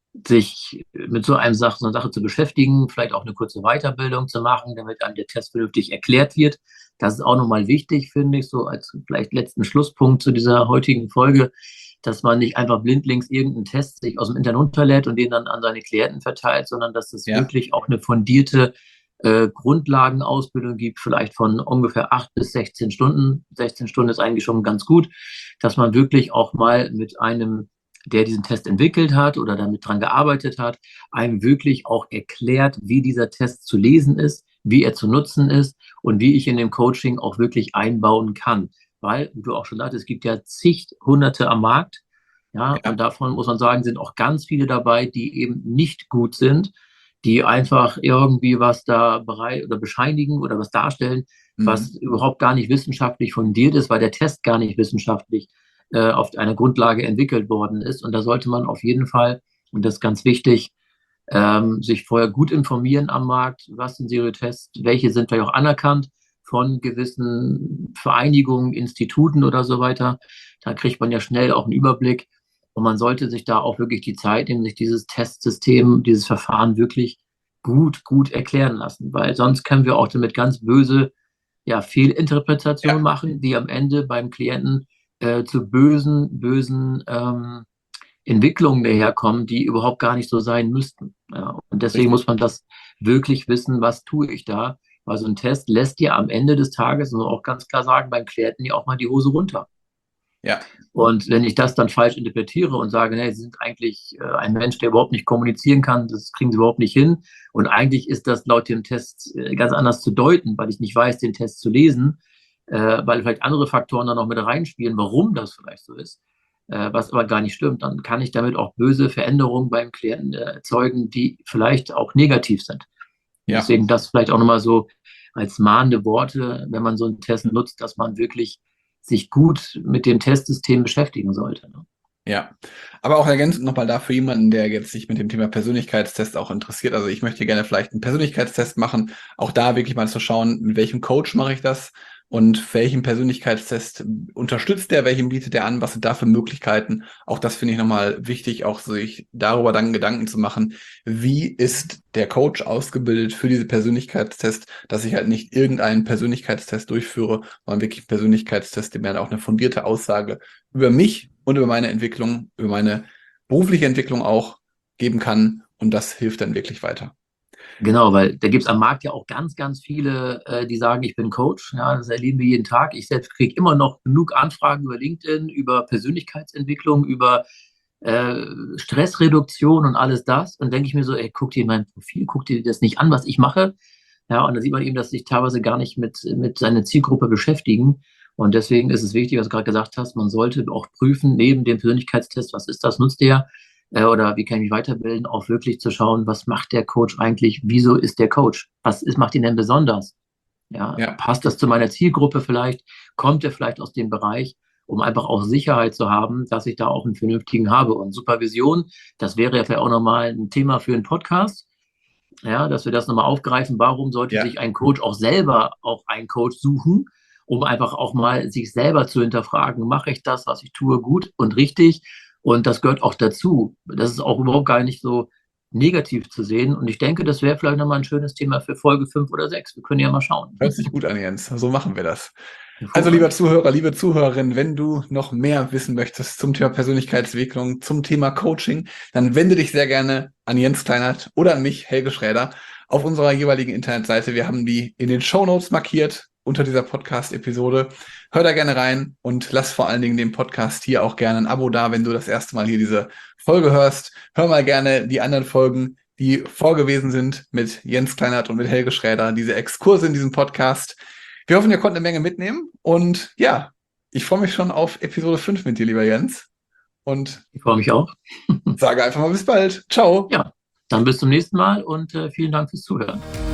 sich mit so einem Sache, so einer Sache zu beschäftigen, vielleicht auch eine kurze Weiterbildung zu machen, damit einem der Test vernünftig erklärt wird. Das ist auch nochmal wichtig, finde ich, so als vielleicht letzten Schlusspunkt zu dieser heutigen Folge, dass man nicht einfach blindlings irgendeinen Test sich aus dem Internet runterlädt und den dann an seine Klienten verteilt, sondern dass es Ja. wirklich auch eine fundierte äh, Grundlagenausbildung gibt, vielleicht von ungefähr acht bis sechzehn Stunden. sechzehn Stunden ist eigentlich schon ganz gut, dass man wirklich auch mal mit einem, der diesen Test entwickelt hat oder damit dran gearbeitet hat, einem wirklich auch erklärt, wie dieser Test zu lesen ist, wie er zu nutzen ist und wie ich in dem Coaching auch wirklich einbauen kann. Weil, wie du auch schon sagtest, es gibt ja zig Hunderte am Markt. Ja, Ja. und davon muss man sagen, sind auch ganz viele dabei, die eben nicht gut sind, die einfach irgendwie was da bereit oder bescheinigen oder was darstellen, Mhm. was überhaupt gar nicht wissenschaftlich fundiert ist, weil der Test gar nicht wissenschaftlich äh, auf einer Grundlage entwickelt worden ist. Und da sollte man auf jeden Fall, und das ist ganz wichtig, ähm, sich vorher gut informieren am Markt, was sind Serious-Tests, welche sind vielleicht auch anerkannt von gewissen Vereinigungen, Instituten oder so weiter. Da kriegt man ja schnell auch einen Überblick. Und man sollte sich da auch wirklich die Zeit nehmen, sich dieses Testsystem, dieses Verfahren wirklich gut, gut erklären lassen. Weil sonst können wir auch damit ganz böse ja, Fehlinterpretationen Ja. machen, die am Ende beim Klienten äh, zu bösen, bösen ähm, Entwicklungen daherkommen, die überhaupt gar nicht so sein müssten. Ja, und deswegen Richtig. muss man das wirklich wissen, was tue ich da. Weil so ein Test lässt dir am Ende des Tages, muss man auch ganz klar sagen, beim Klienten ja auch mal die Hose runter. Ja. Und wenn ich das dann falsch interpretiere und sage, nee, Sie sind eigentlich äh, ein Mensch, der überhaupt nicht kommunizieren kann, das kriegen Sie überhaupt nicht hin. Und eigentlich ist das laut dem Test äh, ganz anders zu deuten, weil ich nicht weiß, den Test zu lesen, äh, weil vielleicht andere Faktoren dann noch mit reinspielen, warum das vielleicht so ist, äh, was aber gar nicht stimmt. Dann kann ich damit auch böse Veränderungen beim Klienten äh, erzeugen, die vielleicht auch negativ sind. Ja. Deswegen das vielleicht auch nochmal so als mahnende Worte, wenn man so einen Test nutzt, dass man wirklich sich gut mit dem Testsystem beschäftigen sollte. Ne? Ja, aber auch ergänzend nochmal da für jemanden, der jetzt sich mit dem Thema Persönlichkeitstest auch interessiert. Also ich möchte gerne vielleicht einen Persönlichkeitstest machen, auch da wirklich mal zu schauen, mit welchem Coach mache ich das und welchen Persönlichkeitstest unterstützt der, welchen bietet er an, was sind da für Möglichkeiten. Auch das finde ich nochmal wichtig, auch sich darüber dann Gedanken zu machen, wie ist der Coach ausgebildet für diese Persönlichkeitstests, dass ich halt nicht irgendeinen Persönlichkeitstest durchführe, sondern wirklich einen Persönlichkeitstest, der mir dann auch eine fundierte Aussage über mich und über meine Entwicklung, über meine berufliche Entwicklung auch geben kann. Und das hilft dann wirklich weiter. Genau, weil da gibt es am Markt ja auch ganz, ganz viele, äh, die sagen, ich bin Coach. Ja, das erleben wir jeden Tag. Ich selbst kriege immer noch genug Anfragen über LinkedIn, über Persönlichkeitsentwicklung, über äh, Stressreduktion und alles das. Und denke ich mir so, ey, guck dir mein Profil, guck dir das nicht an, was ich mache. Ja, und da sieht man eben, dass sich teilweise gar nicht mit, mit seiner Zielgruppe beschäftigen. Und deswegen ist es wichtig, was du gerade gesagt hast, man sollte auch prüfen, neben dem Persönlichkeitstest, was ist das, nutzt der? Äh, oder wie kann ich mich weiterbilden, auch wirklich zu schauen, was macht der Coach eigentlich? Wieso ist der Coach? Was ist, macht ihn denn besonders? Ja, Ja. passt das zu meiner Zielgruppe vielleicht? Kommt er vielleicht aus dem Bereich, um einfach auch Sicherheit zu haben, dass ich da auch einen vernünftigen habe? Und Supervision, das wäre ja vielleicht auch nochmal ein Thema für einen Podcast. Ja, dass wir das nochmal aufgreifen. Warum sollte Ja. sich ein Coach auch selber auch einen Coach suchen, um einfach auch mal sich selber zu hinterfragen, mache ich das, was ich tue, gut und richtig? Und das gehört auch dazu. Das ist auch überhaupt gar nicht so negativ zu sehen. Und ich denke, das wäre vielleicht nochmal ein schönes Thema für Folge fünf oder sechs. Wir können ja mal schauen. Hört sich gut an, Jens. So machen wir das. Also, Hervorragend. lieber Zuhörer, liebe Zuhörerin, wenn du noch mehr wissen möchtest zum Thema Persönlichkeitsentwicklung, zum Thema Coaching, dann wende dich sehr gerne an Jens Kleinert oder an mich, Helge Schräder, auf unserer jeweiligen Internetseite. Wir haben die in den Shownotes markiert unter dieser Podcast-Episode. Hör da gerne rein und lass vor allen Dingen dem Podcast hier auch gerne ein Abo da, wenn du das erste Mal hier diese Folge hörst. Hör mal gerne die anderen Folgen, die vorgewesen sind mit Jens Kleinert und mit Helge Schräder, diese Exkurse in diesem Podcast. Wir hoffen, ihr konntet eine Menge mitnehmen und ja, ich freue mich schon auf Episode fünf mit dir, lieber Jens. Und Ich freue mich auch. sage einfach mal bis bald. Ciao. Ja, dann bis zum nächsten Mal und äh, vielen Dank fürs Zuhören.